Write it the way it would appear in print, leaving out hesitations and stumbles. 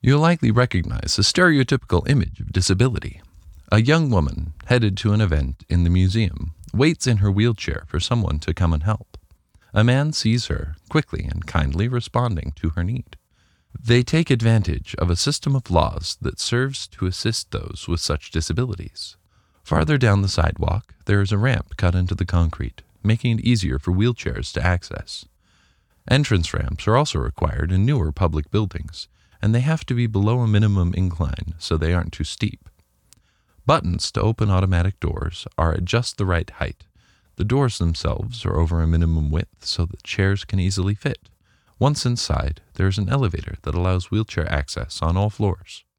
You'll likely recognize the stereotypical image of disability. A young woman, headed to an event in the museum, waits in her wheelchair for someone to come and help. A man sees her, quickly and kindly responding to her need. They take advantage of a system of laws that serves to assist those with such disabilities. Farther down the sidewalk, there is a ramp cut into the concrete, making it easier for wheelchairs to access. Entrance ramps are also required in newer public buildings, and they have to be below a minimum incline so they aren't too steep. Buttons to open automatic doors are at just the right height. The doors themselves are over a minimum width so that chairs can easily fit. Once inside, there is an elevator that allows wheelchair access on all floors.